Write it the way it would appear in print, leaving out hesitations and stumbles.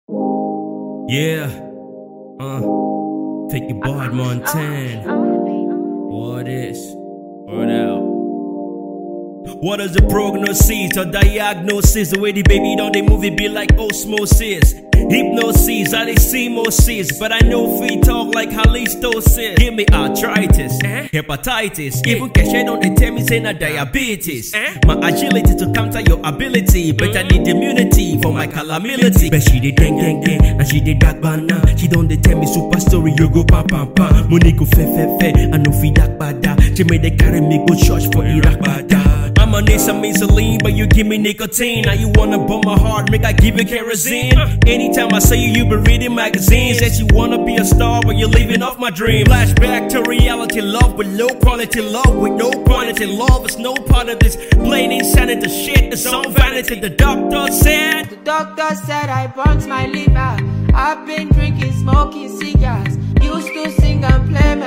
Yeah, take your boy Montana. What is? Word out. What is the prognosis or diagnosis? The way the baby done they move it be like osmosis. Hypnosis, I they see Moses, but I know free talk like halitosis. Give me arthritis, hepatitis, even Keshe don't they tell me say na diabetes. My agility to counter your ability, but I need immunity for my calamity. But she did gang and she did that banana. She don't they tell me super story, you go pam pam pam. Money go fe, I know fi that bada. She made they carry me go church for Iraq bada. I'ma need some insulin, but you give me nicotine. Now you wanna bum my heart, make I give you kerosene. Anytime I say you been reading magazines, that you wanna be a star, but you're living off my dream. Flashback to reality, love with low quality, love with no quantity. Love is no part of this plain insanity shit. It's all vanity. The doctor said I burnt my liver. I've been drinking, smoking cigars. Used to sing and play